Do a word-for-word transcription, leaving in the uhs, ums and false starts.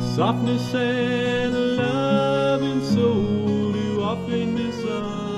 Softness and a loving soul do often miss us.